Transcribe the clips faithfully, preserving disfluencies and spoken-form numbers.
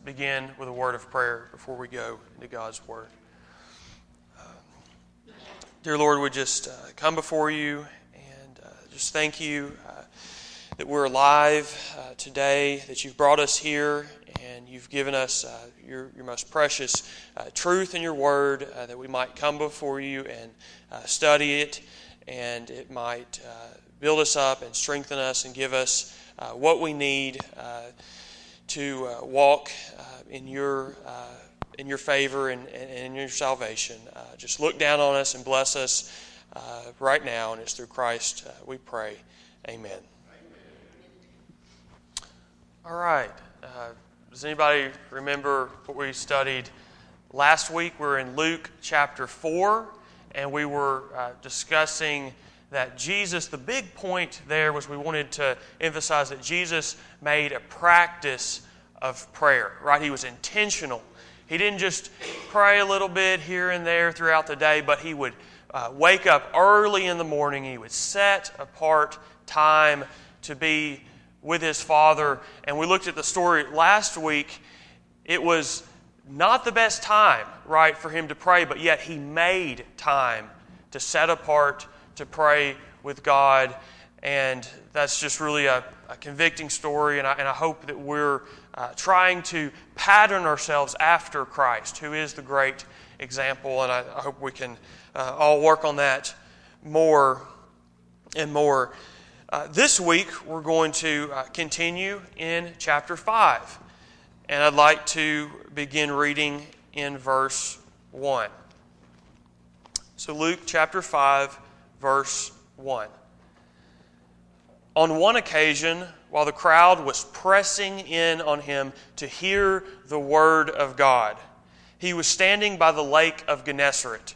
begin with a word of prayer before we go into God's Word. Uh, dear Lord, we just uh, come before you and uh, just thank you uh, that we're alive uh, today, that you've brought us here and you've given us uh, your, your most precious uh, truth in your Word, uh, that we might come before you and uh, study it, and it might uh, build us up and strengthen us and give us uh, what we need uh, to uh, walk uh, in your uh, in your favor and, and in your salvation. Uh, just look down on us and bless us uh, right now, and it's through Christ uh, we pray. Amen. Amen. All right. Uh, does anybody remember what we studied last week? We're in Luke chapter four, and we were uh, discussing that Jesus, the big point there was we wanted to emphasize that Jesus made a practice of prayer, right? He was intentional. He didn't just pray a little bit here and there throughout the day, but he would uh, wake up early in the morning. He would set apart time to be with his Father. And we looked at the story last week. It was not the best time, right, for him to pray, but yet he made time to set apart to pray with God. And that's just really a, a convicting story, and I, and I hope that we're uh, trying to pattern ourselves after Christ, who is the great example, and I, I hope we can uh, all work on that more and more. Uh, this week, we're going to uh, continue in chapter five, and I'd like to begin reading in verse one. So Luke chapter five, verse one. On one occasion, while the crowd was pressing in on him to hear the word of God, he was standing by the lake of Gennesaret,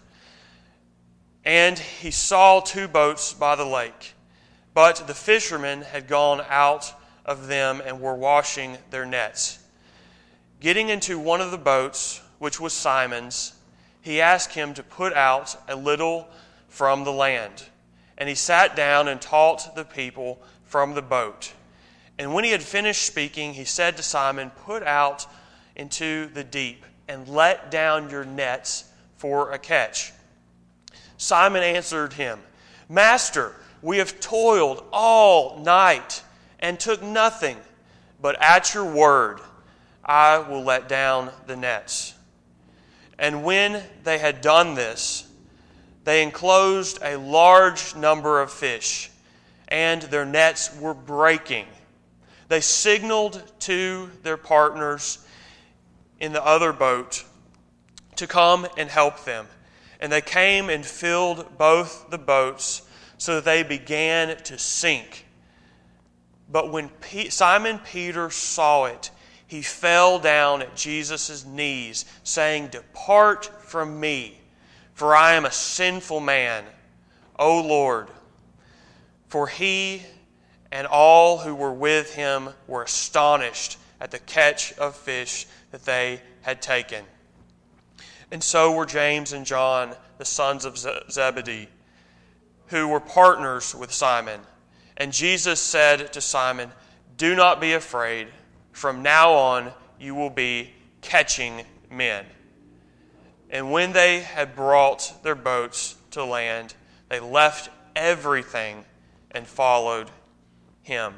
and he saw two boats by the lake, but the fishermen had gone out of them and were washing their nets. Getting into one of the boats, which was Simon's, he asked him to put out a little from the land. And he sat down and taught the people from the boat. And when he had finished speaking, he said to Simon, "Put out into the deep and let down your nets for a catch." Simon answered him, "Master, we have toiled all night and took nothing, but at your word I will let down the nets." And when they had done this, they enclosed a large number of fish, and their nets were breaking. They signaled to their partners in the other boat to come and help them. And they came and filled both the boats, so that they began to sink. But when P- Simon Peter saw it, he fell down at Jesus' knees, saying, "Depart from me, for I am a sinful man, O Lord." For he and all who were with him were astonished at the catch of fish that they had taken. And so were James and John, the sons of Zebedee, who were partners with Simon. And Jesus said to Simon, "Do not be afraid. From now on you will be catching men." And when they had brought their boats to land, they left everything and followed him.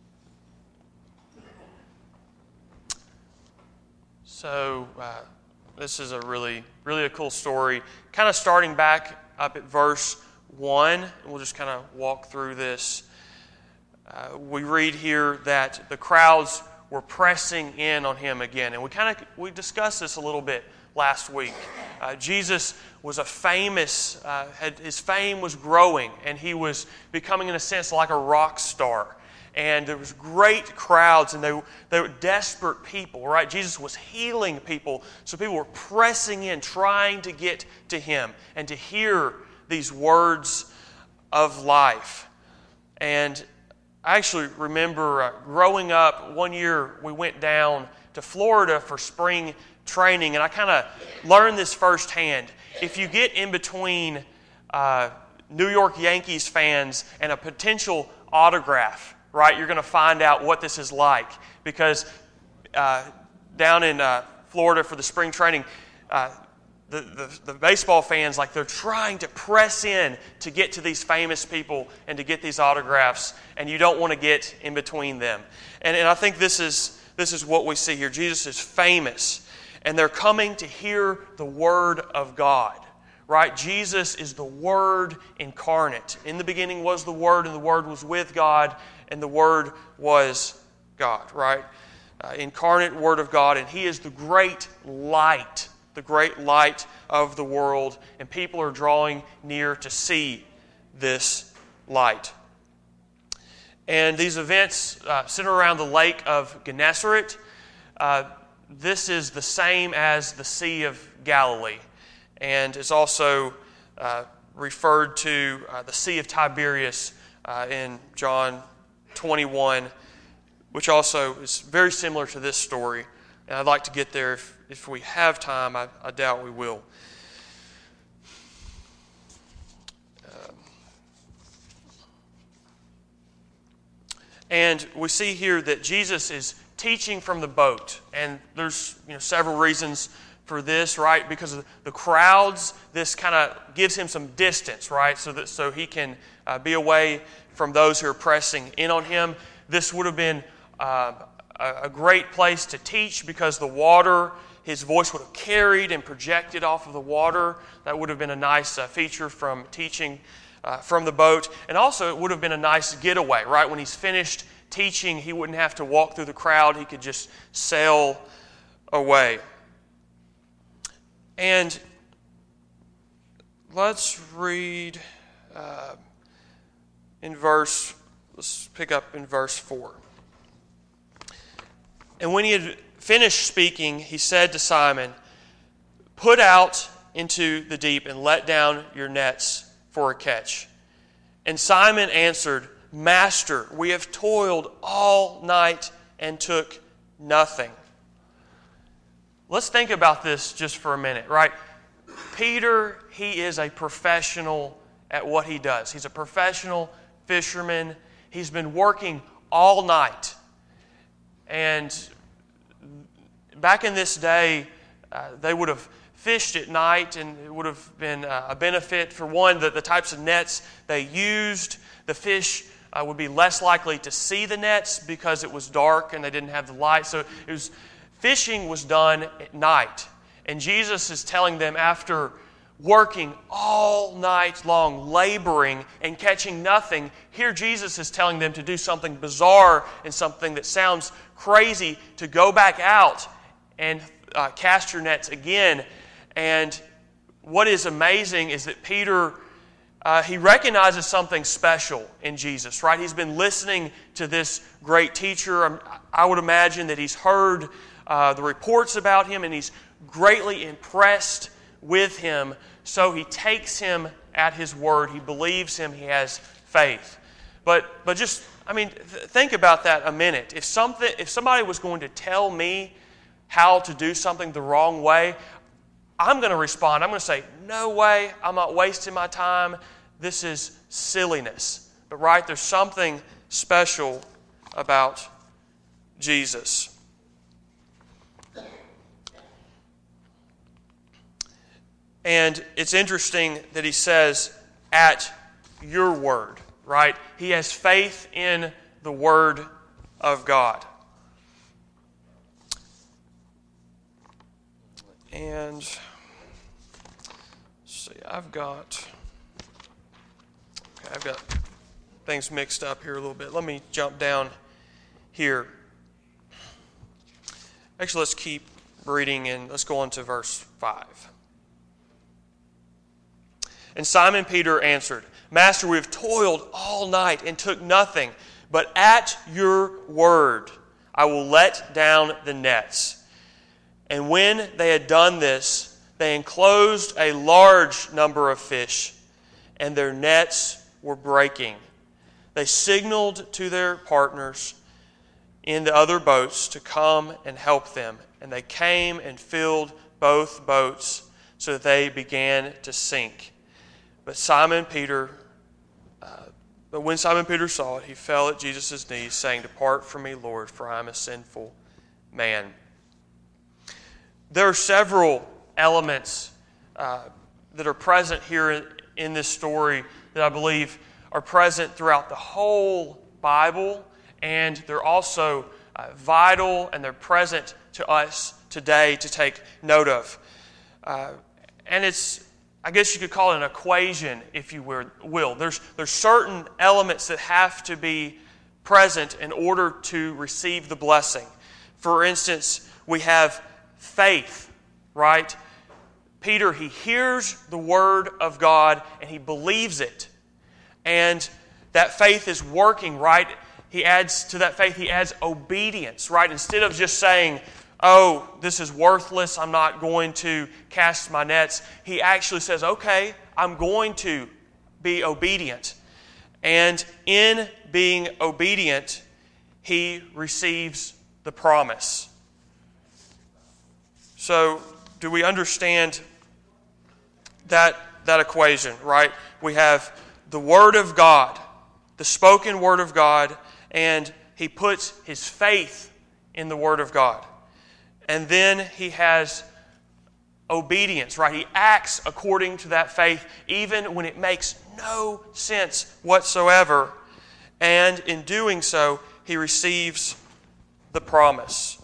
So uh, this is a really, really a cool story. Kind of starting back up at verse one, and we'll just kind of walk through this. Uh, we read here that the crowds were pressing in on him again, and we kind of we discussed this a little bit last week. Uh, Jesus was a famous, uh, had, his fame was growing, and he was becoming, in a sense, like a rock star. And there was great crowds, and they, they were desperate people, right? Jesus was healing people, so people were pressing in, trying to get to him and to hear these words of life. And I actually remember uh, growing up, one year we went down to Florida for spring training, and I kind of learned this firsthand. If you get in between uh, New York Yankees fans and a potential autograph, right, you're going to find out what this is like, because uh, down in uh, Florida for the spring training, uh, the, the, the baseball fans, like they're trying to press in to get to these famous people and to get these autographs, and you don't want to get in between them. And, and I think this is, this is what we see here. Jesus is famous, and they're coming to hear the Word of God. Right? Jesus is the Word incarnate. In the beginning was the Word, and the Word was with God, and the Word was God. Right? Uh, incarnate Word of God, and He is the great light, the great light of the world, and people are drawing near to see this light. And these events uh, center around the lake of Gennesaret. Uh, this is the same as the Sea of Galilee, and is also uh, referred to uh, the Sea of Tiberias uh, in John twenty-one, which also is very similar to this story. And I'd like to get there if, if we have time. I, I doubt we will. Um, and we see here that Jesus is teaching from the boat, and there's you know several reasons for this, right? Because of the crowds, this kind of gives him some distance, right? So that so he can uh, be away from those who are pressing in on him. This would have been uh, a great place to teach because the water, his voice would have carried and projected off of the water. That would have been a nice uh, feature from teaching uh, from the boat. And also it would have been a nice getaway, right? When he's finished teaching, he wouldn't have to walk through the crowd. He could just sail away. And let's read uh, in verse, let's pick up in verse four. And when he had finished speaking, he said to Simon, "Put out into the deep and let down your nets for a catch." And Simon answered, "Master, we have toiled all night and took nothing." Let's think about this just for a minute, right? Peter, he is a professional at what he does. He's a professional fisherman. He's been working all night. And back in this day, uh, they would have fished at night, and it would have been uh, a benefit. For one, the, the types of nets they used, the fish uh, would be less likely to see the nets because it was dark and they didn't have the light. So it was fishing was done at night. And Jesus is telling them after working all night long, laboring and catching nothing, here Jesus is telling them to do something bizarre and something that sounds crazy, to go back out and uh, cast your nets again. And what is amazing is that Peter, uh, he recognizes something special in Jesus, right? He's been listening to this great teacher. I would imagine that he's heard Uh, the reports about him, and he's greatly impressed with him. So he takes him at his word. He believes him. He has faith. But but just, I mean, th- think about that a minute. If something, if somebody was going to tell me how to do something the wrong way, I'm going to respond. I'm going to say, "No way. I'm not wasting my time. This is silliness." But right, there's something special about Jesus. And it's interesting that he says, "at your word," right? He has faith in the Word of God. And let's see, I've got okay, I've got things mixed up here a little bit. Let me jump down here. Actually, let's keep reading and let's go on to verse five. And Simon Peter answered, "Master, we have toiled all night and took nothing, but at your word I will let down the nets." And when they had done this, they enclosed a large number of fish, and their nets were breaking. They signaled to their partners in the other boats to come and help them, and they came and filled both boats so that they began to sink. But Simon Peter, uh, but when Simon Peter saw it, he fell at Jesus' knees, saying, "Depart from me, Lord, for I am a sinful man." there are several elements uh, that are present here in, in this story that I believe are present throughout the whole Bible, and they're also uh, vital and they're present to us today to take note of. Uh, and it's, I guess you could call it an equation, if you will. There's, there's certain elements that have to be present in order to receive the blessing. For instance, we have faith, right? Peter, he hears the word of God and he believes it. And that faith is working, right? He adds to that faith, he adds obedience, right? Instead of just saying, oh, this is worthless, I'm not going to cast my nets, he actually says, okay, I'm going to be obedient. And in being obedient, he receives the promise. So, do we understand that, that equation, right? We have the Word of God, the spoken Word of God, and he puts his faith in the Word of God. And then he has obedience, right? He acts according to that faith, even when it makes no sense whatsoever. And in doing so, he receives the promise.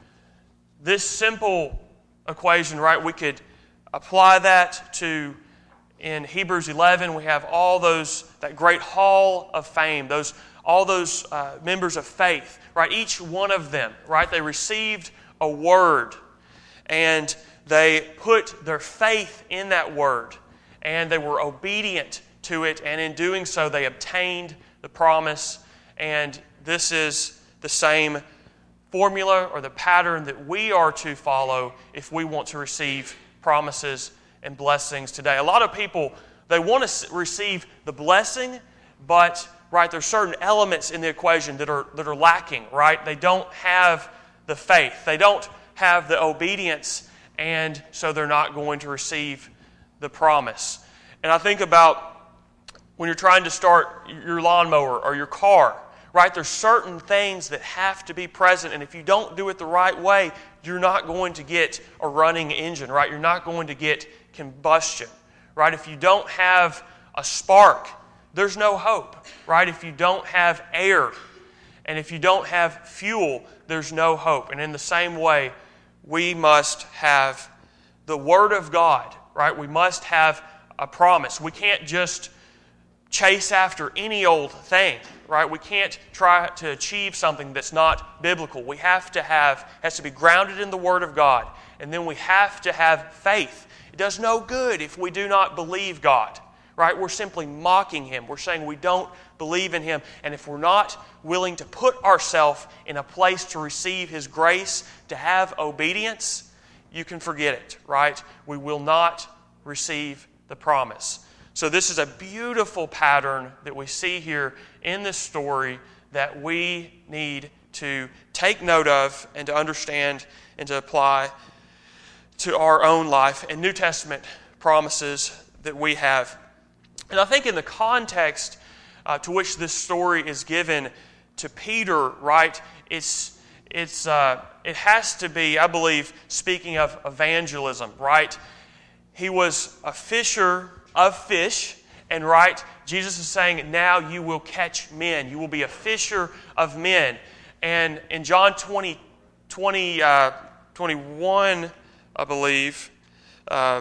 This simple equation, right? We could apply that to, in Hebrews eleven, we have all those, that great hall of fame, those all those uh, members of faith, right? Each one of them, right? They received a word, and they put their faith in that word, and they were obedient to it, and in doing so, they obtained the promise. And this is the same formula or the pattern that we are to follow if we want to receive promises and blessings today. A lot of people, they want to receive the blessing, but right, there's certain elements in the equation that are that are lacking, right? They don't have the faith. They don't have the obedience, and so they're not going to receive the promise. And I think about when you're trying to start your lawnmower or your car, right? There's certain things that have to be present, and if you don't do it the right way, you're not going to get a running engine, right? You're not going to get combustion, right? If you don't have a spark, there's no hope, right? If you don't have air, and if you don't have fuel, there's no hope. And in the same way, we must have the Word of God, right? We must have a promise. We can't just chase after any old thing, right? We can't try to achieve something that's not biblical. We have to have, has to be grounded in the Word of God. And then we have to have faith. It does no good if we do not believe God, right? We're simply mocking Him. We're saying we don't believe in Him. And if we're not willing to put ourselves in a place to receive His grace, to have obedience, you can forget it, right? We will not receive the promise. So this is a beautiful pattern that we see here in this story that we need to take note of and to understand and to apply to our own life and New Testament promises that we have. And I think in the context uh, to which this story is given to Peter, right, it's it's uh, it has to be, I believe, speaking of evangelism, right? He was a fisher of fish, and right, Jesus is saying, now you will catch men. You will be a fisher of men. And in John twenty, twenty, uh, twenty-one, I believe, uh,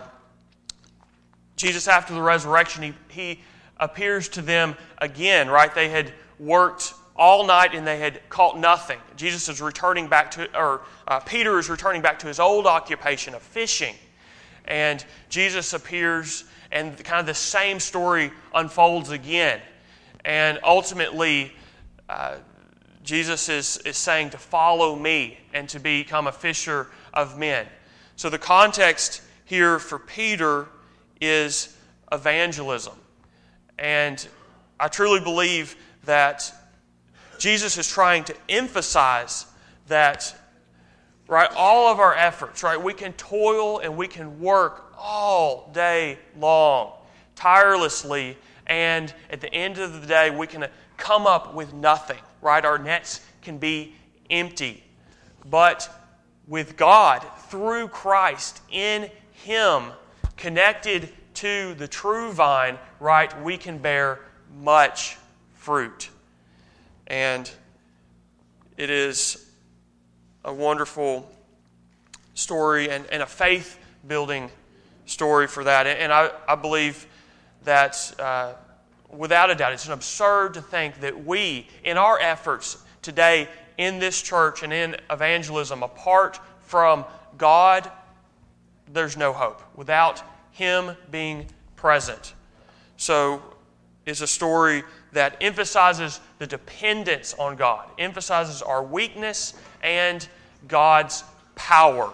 Jesus, after the resurrection, he, he appears to them again, right? They had worked all night and they had caught nothing. Jesus is returning back to, or uh, Peter is returning back to his old occupation of fishing. And Jesus appears, and kind of the same story unfolds again. And ultimately, uh, Jesus is, is saying to follow me and to become a fisher of men. So the context here for Peter is evangelism. And I truly believe that Jesus is trying to emphasize that, right, all of our efforts, right, we can toil and we can work all day long, tirelessly, and at the end of the day, we can come up with nothing, right? Our nets can be empty. But with God through Christ, in Him, connected to the true vine, right, we can bear much fruit. And it is a wonderful story and, and a faith-building story for that. And I, I believe that uh, without a doubt, it's an absurd to think that we, in our efforts today in this church and in evangelism, apart from God, there's no hope. Without Him being present. So it's a story that emphasizes the dependence on God, emphasizes our weakness and God's power.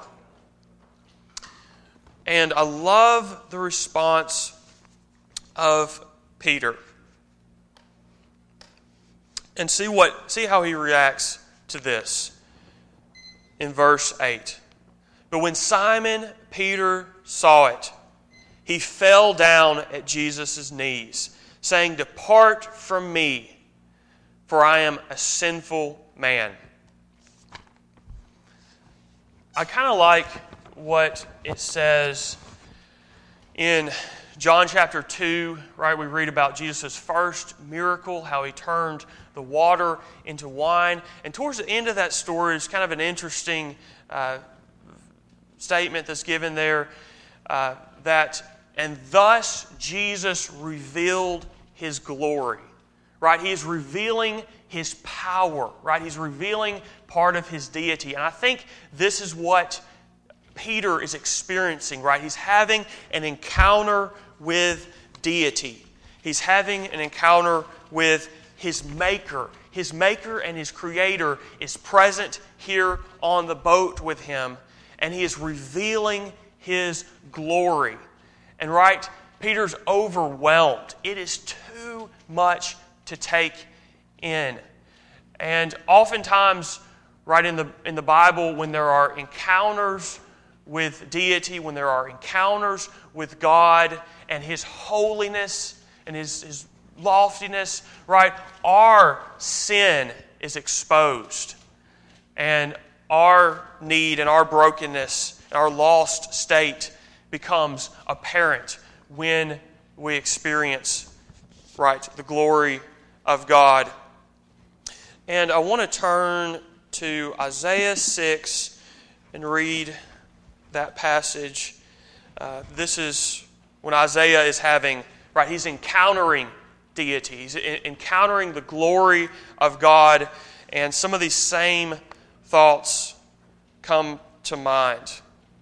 And I love the response of Peter. And see what see how he reacts to this in verse eight. But when Simon Peter saw it, he fell down at Jesus' knees, saying, "Depart from me, for I am a sinful man." I kind of like what it says in John chapter two, right? We read about Jesus' first miracle, how He turned the water into wine. And towards the end of that story is kind of an interesting uh, statement that's given there, uh, that, and thus Jesus revealed His glory, right? He is revealing His power, right? He's revealing part of His deity. And I think this is what Peter is experiencing, right? He's having an encounter with deity. He's having an encounter with His Maker. His Maker and His Creator is present here on the boat with him, and He is revealing His glory. And right, Peter's overwhelmed. It is too much to take in. And oftentimes, right in the in the Bible, when there are encounters with deity, when there are encounters with God and His holiness and His, His loftiness, right, our sin is exposed. And our need and our brokenness, our lost state becomes apparent when we experience, right, the glory of God. And I want to turn to Isaiah six and read that passage. Uh, this is when Isaiah is having, right, he's encountering deity. He's encountering the glory of God, and some of these same thoughts come to mind.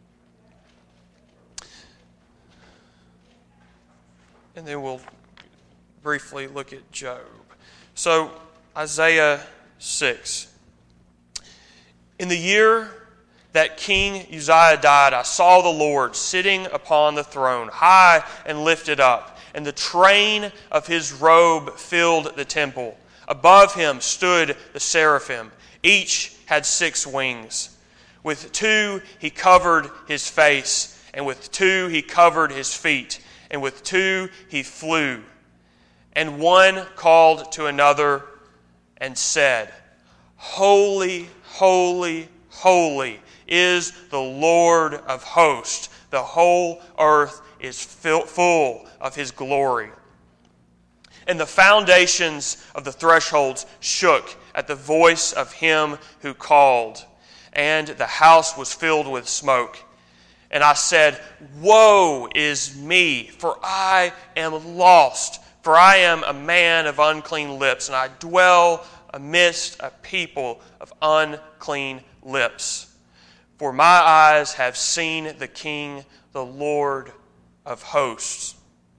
And then we'll briefly look at Job. So, Isaiah six. In the year that King Uzziah died, I saw the Lord sitting upon the throne, high and lifted up, and the train of His robe filled the temple. Above Him stood the seraphim. Each had six wings. With two He covered His face, and with two He covered His feet, and with two He flew. And one called to another and said, "Holy, holy, holy is the Lord of hosts. The whole earth is full of His glory." And the foundations of the thresholds shook at the voice of Him who called, and the house was filled with smoke. And I said, "Woe is me, for I am lost, for I am a man of unclean lips, and I dwell amidst a people of unclean lips. For my eyes have seen the King, the Lord of hosts."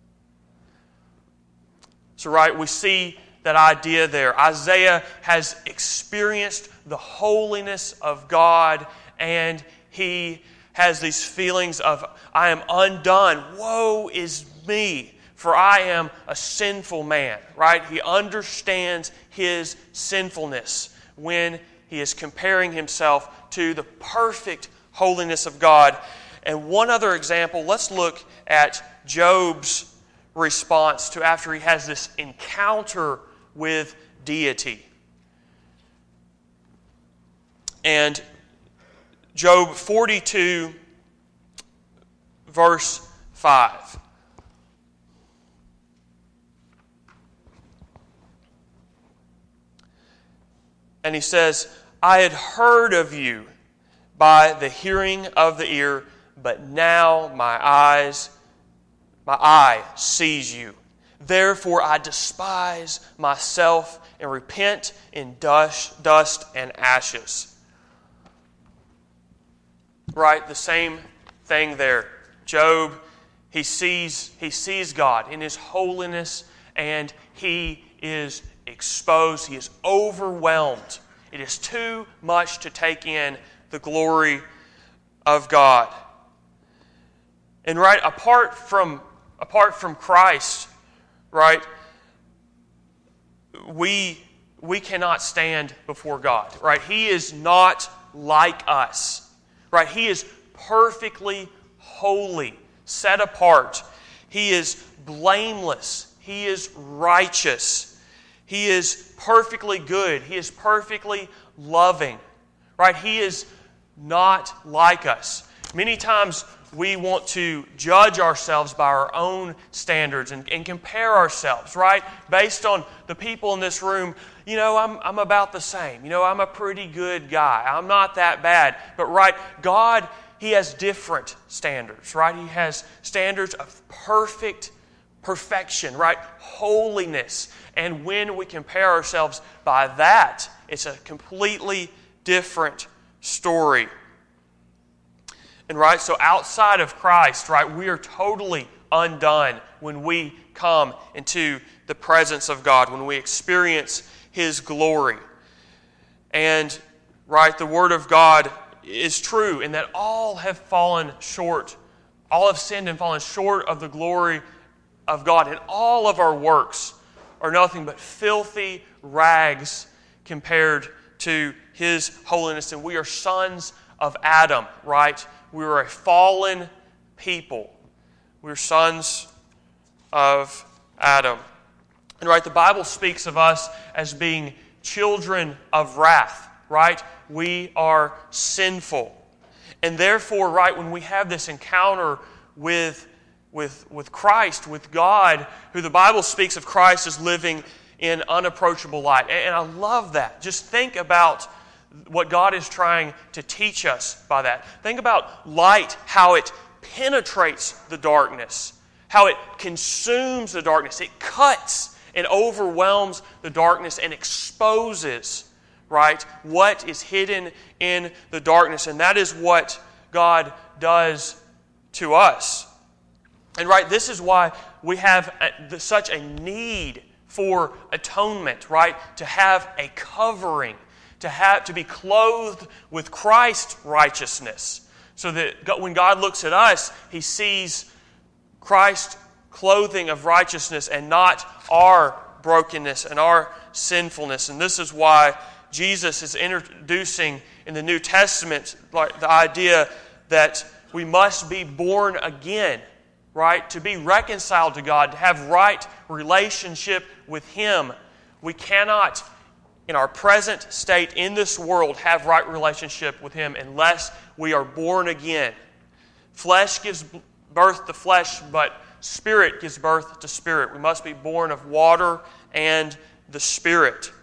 So, right, we see that idea there. Isaiah has experienced the holiness of God, and he has these feelings of, I am undone. Woe is me, for I am a sinful man, right? He understands his sinfulness when he is comparing himself to the perfect holiness of God. And one other example, let's look at Job's response to after he has this encounter with deity. And Job forty-two, verse five. And he says, I had heard of you by the hearing of the ear, but now my eyes, my eye sees you. Therefore I despise myself and repent in dust, dust and ashes. Right? The same thing there. Job, he sees, he sees God in His holiness, and he is exposed. He is overwhelmed. It is too much to take in the glory of God. And right, apart from apart from Christ, right, we we cannot stand before God. Right? He is not like us. Right? He is perfectly holy, set apart. He is blameless. He is righteous. He is perfectly good. He is perfectly loving. Right? He is not like us. Many times we want to judge ourselves by our own standards and, and compare ourselves, right? Based on the people in this room, you know, I'm, I'm about the same. You know, I'm a pretty good guy. I'm not that bad. But, right, God, He has different standards, right? He has standards of perfect perfection, right? Holiness. And when we compare ourselves by that, it's a completely different story. And right, so outside of Christ, right, we are totally undone when we come into the presence of God, when we experience His glory. And right, the Word of God is true in that all have fallen short, all have sinned and fallen short of the glory of God, and all of our works are nothing but filthy rags compared to His holiness. And we are sons of Adam, right? We are a fallen people. We're sons of Adam. And right, the Bible speaks of us as being children of wrath, right? We are sinful. And therefore, right, when we have this encounter with With, with Christ, with God, who the Bible speaks of Christ as living in unapproachable light. And I love that. Just think about what God is trying to teach us by that. Think about light, how it penetrates the darkness, how it consumes the darkness. It cuts and overwhelms the darkness and exposes, right, what is hidden in the darkness. And that is what God does to us. And right, this is why we have a, such a need for atonement, right? To have a covering, to have to be clothed with Christ's righteousness, so that when God looks at us, He sees Christ's clothing of righteousness and not our brokenness and our sinfulness. And this is why Jesus is introducing in the New Testament like the idea that we must be born again. Right? To be reconciled to God, to have right relationship with Him. We cannot, in our present state in this world, have right relationship with Him unless we are born again. Flesh gives birth to flesh, but Spirit gives birth to spirit. We must be born of water and the Spirit.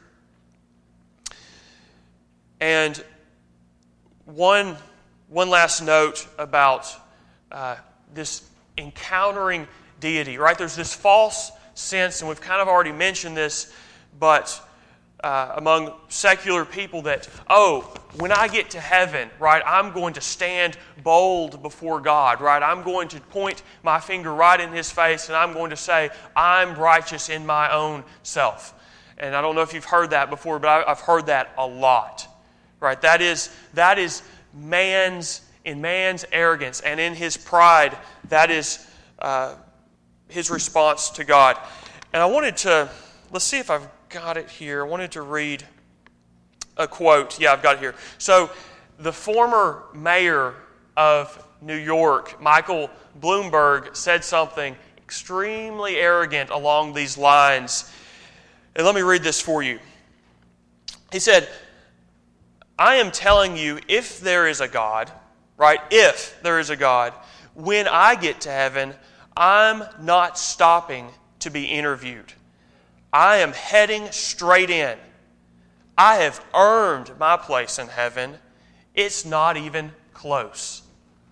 And one, one last note about uh, this encountering deity, right? There's this false sense, and we've kind of already mentioned this, but uh, among secular people that, oh, when I get to heaven, right, I'm going to stand bold before God, right? I'm going to point my finger right in His face, and I'm going to say, I'm righteous in my own self. And I don't know if you've heard that before, but I've heard that a lot, right? That is, that is man's in man's arrogance and in his pride. That is uh, his response to God. And I wanted to, let's see if I've got it here. I wanted to read a quote. Yeah, I've got it here. So the former mayor of New York, Michael Bloomberg, said something extremely arrogant along these lines. And let me read this for you. He said, I am telling you, if there is a God, right, if there is a God, when I get to heaven, I'm not stopping to be interviewed. I am heading straight in. I have earned my place in heaven. It's not even close.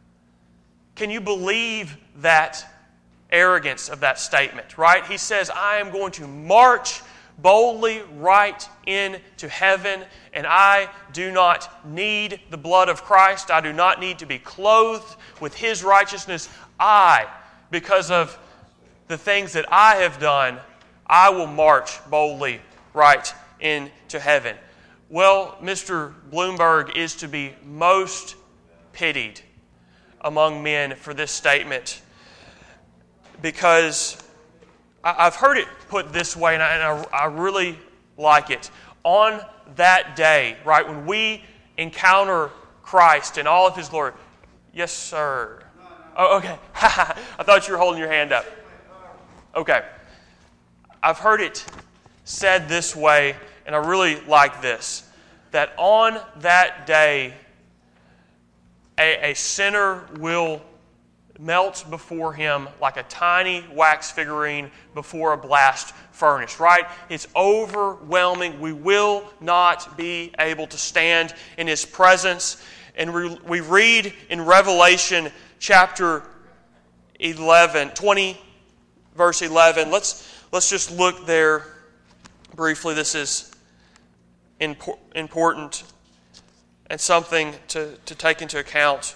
Can you believe that arrogance of that statement, right? He says, I am going to march boldly right into heaven, and I do not need the blood of Christ. I do not need to be clothed with His righteousness. I, because of the things that I have done, I will march boldly right into heaven. Well, Mister Bloomberg is to be most pitied among men for this statement, because I've heard it put this way, and I, I really like it. On that day, right, when we encounter Christ in all of His glory. Yes, sir. Oh, okay. I thought you were holding your hand up. Okay. I've heard it said this way, and I really like this, that on that day, a, a sinner will melt before Him like a tiny wax figurine before a blast furnace, right? It's overwhelming. We will not be able to stand in His presence. And we, we read in Revelation chapter eleven, twenty, verse eleven. Let's, let's just look there briefly. This is impo- important and something to, to take into account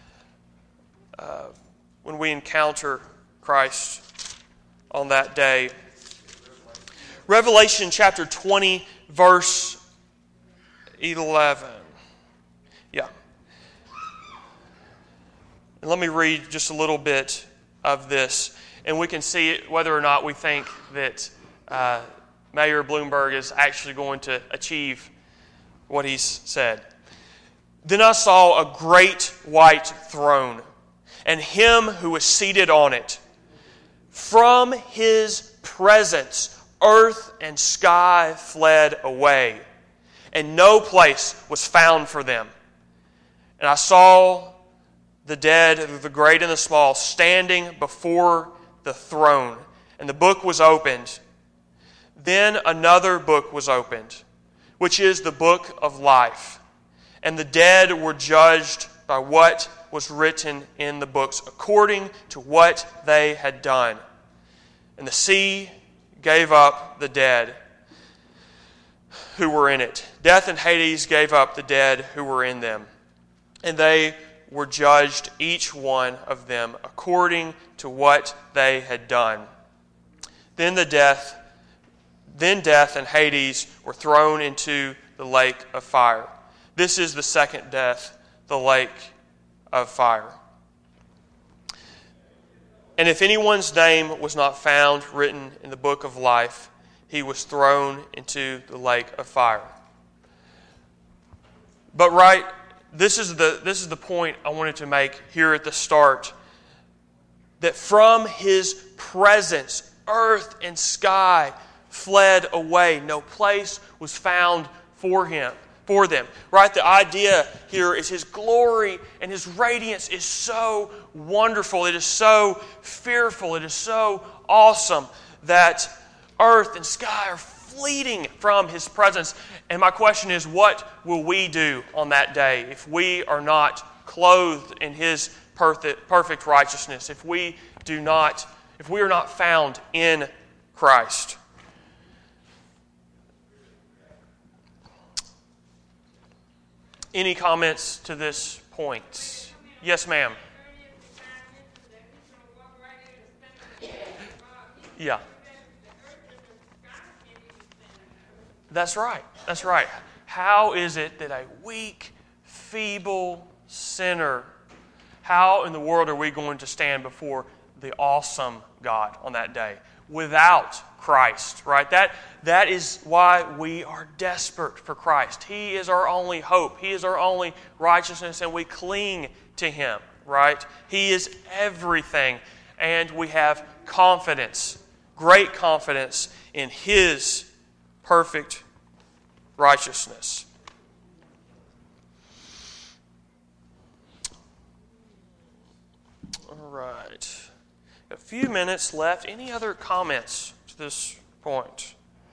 uh, when we encounter Christ on that day. Revelation chapter twenty, verse eleven. Yeah. And let me read just a little bit of this, and we can see it, whether or not we think that uh, Mayor Bloomberg is actually going to achieve what he's said. Then I saw a great white throne, and Him who was seated on it. From His presence, earth and sky fled away, and no place was found for them. And I saw the dead, the great and the small, standing before the throne, and the book was opened. Then another book was opened, which is the book of life. And the dead were judged by what was written in the books, according to what they had done. And the sea gave up the dead who were in it. Death and Hades gave up the dead who were in them. And they were judged, each one of them, according to what they had done. Then the death, then death and Hades were thrown into the lake of fire. This is the second death, the lake of fire. And if anyone's name was not found written in the book of life, he was thrown into the lake of fire. But right, this is the this is the point I wanted to make here at the start. That from His presence, earth and sky fled away. No place was found for Him. For them, right? The idea here is His glory and His radiance is so wonderful. It is so fearful. It is so awesome that earth and sky are fleeting from His presence. And my question is, what will we do on that day if we are not clothed in His perfect, perfect righteousness? If we do not, if we are not found in Christ? Any comments to this point? Yes, ma'am. Yeah. That's right. That's right. How is it that a weak, feeble sinner, how in the world are we going to stand before the awesome God on that day without Christ, right? That, that is why we are desperate for Christ. He is our only hope. He is our only righteousness, and we cling to Him, right? He is everything, and we have confidence, great confidence in His perfect righteousness. All right. A few minutes left. Any other comments to this point?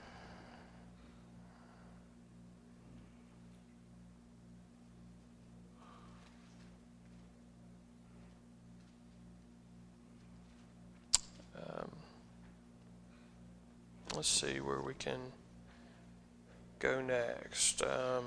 Um, let's see where we can go next. Um,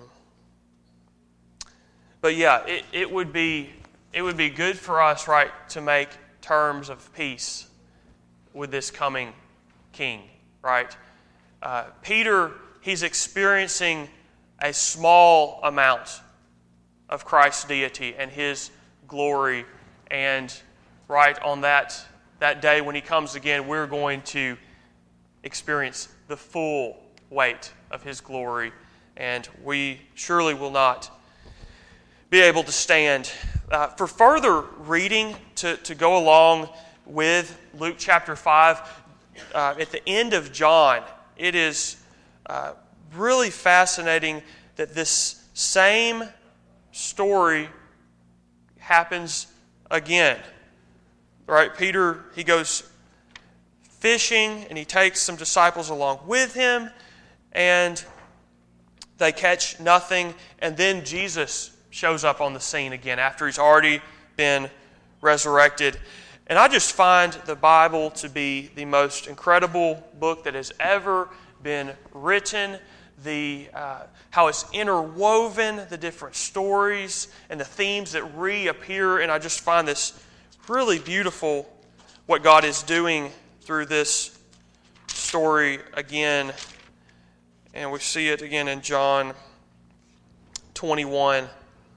but yeah, it, it would be it would be good for us, right, to make terms of peace with this coming king, right? Uh, Peter, he's experiencing a small amount of Christ's deity and his glory, and right on that that day when he comes again, we're going to experience the full weight of his glory, and we surely will not be able to stand. Uh, for further reading to, to go along with Luke chapter five, uh, at the end of John, it is uh, really fascinating that this same story happens again. Right? Peter, he goes fishing and he takes some disciples along with him, and they catch nothing, and then Jesus shows up on the scene again after he's already been resurrected. And I just find the Bible to be the most incredible book that has ever been written. The uh, how it's interwoven, the different stories and the themes that reappear, and I just find this really beautiful, what God is doing through this story again. And we see it again in John twenty-one.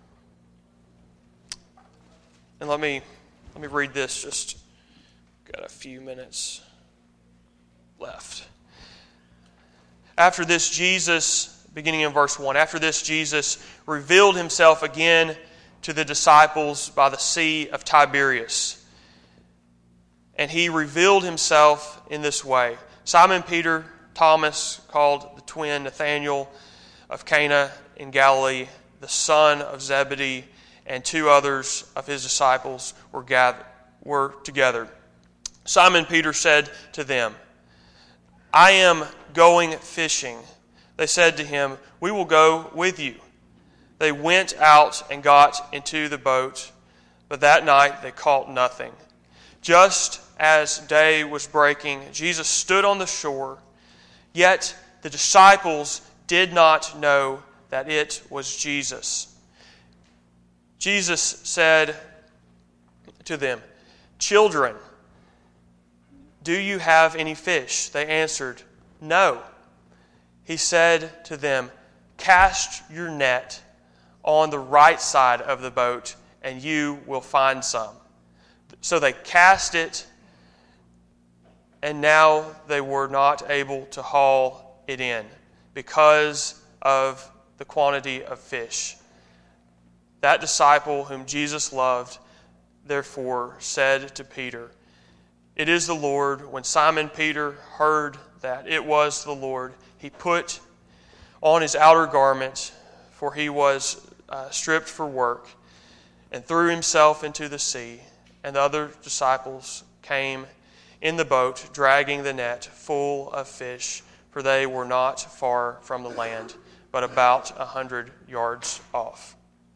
And let me let me read this. Just got a few minutes left. After this, Jesus, beginning in verse one, after this, Jesus revealed himself again to the disciples by the Sea of Tiberias. And he revealed himself in this way. Simon Peter, Thomas, called the twin, Nathanael of Cana in Galilee, the son of Zebedee, and two others of his disciples were gathered, were together. Simon Peter said to them, "I am going fishing." They said to him, "We will go with you." They went out and got into the boat, but that night they caught nothing. Just as day was breaking, Jesus stood on the shore, yet the disciples did not know that it was Jesus. Jesus said to them, "Children, do you have any fish?" They answered, "No." He said to them, "Cast your net on the right side of the boat, and you will find some." So they cast it, and now they were not able to haul it in because of the quantity of fish. That disciple whom Jesus loved, therefore, said to Peter, "It is the Lord." When Simon Peter heard that it was the Lord, he put on his outer garment, for he was uh, stripped for work, and threw himself into the sea. And the other disciples came in the boat, dragging the net full of fish, for they were not far from the land, but about a hundred yards off.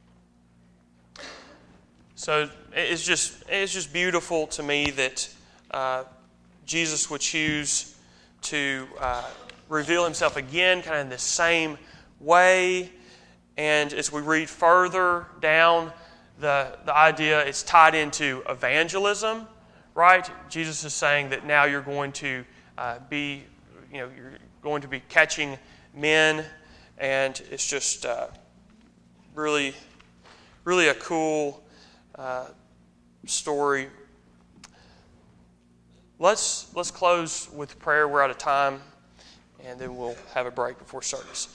So it's just it's just beautiful to me that uh, Jesus would choose to uh, reveal himself again, kind of in the same way. And as we read further down, the the idea is tied into evangelism, right? Jesus is saying that now you're going to uh, be, you know, you're going to be catching men, and it's just uh, really, really a cool Uh, story. Let's let's close with prayer. We're out of time, and then we'll have a break before service.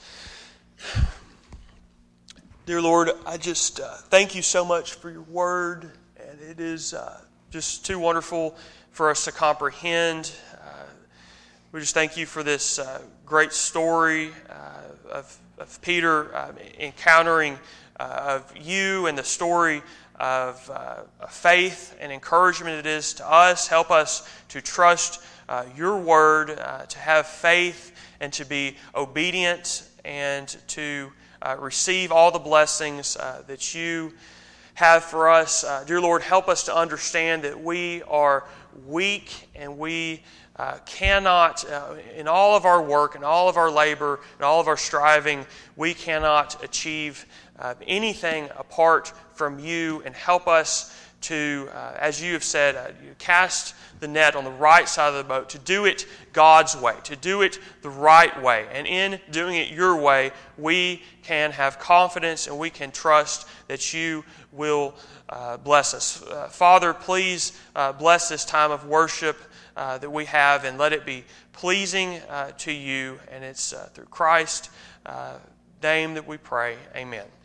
Dear Lord, I just uh, thank you so much for your word, and it is uh, just too wonderful for us to comprehend. Uh, we just thank you for this uh, great story uh, of, of Peter uh, encountering uh, of you, and the story of uh, faith and encouragement it is to us. Help us to trust uh, your word, uh, to have faith and to be obedient and to uh, receive all the blessings uh, that you have for us. Uh, dear Lord, help us to understand that we are weak and we uh, cannot, uh, in all of our work and all of our labor and all of our striving, we cannot achieve uh, anything apart from you. And help us to, uh, as you have said, uh, you cast the net on the right side of the boat, to do it God's way, to do it the right way. And in doing it your way, we can have confidence and we can trust that you will uh, bless us. Uh, Father, please uh, bless this time of worship uh, that we have, and let it be pleasing uh, to you. And it's uh, through Christ's uh, name that we pray. Amen.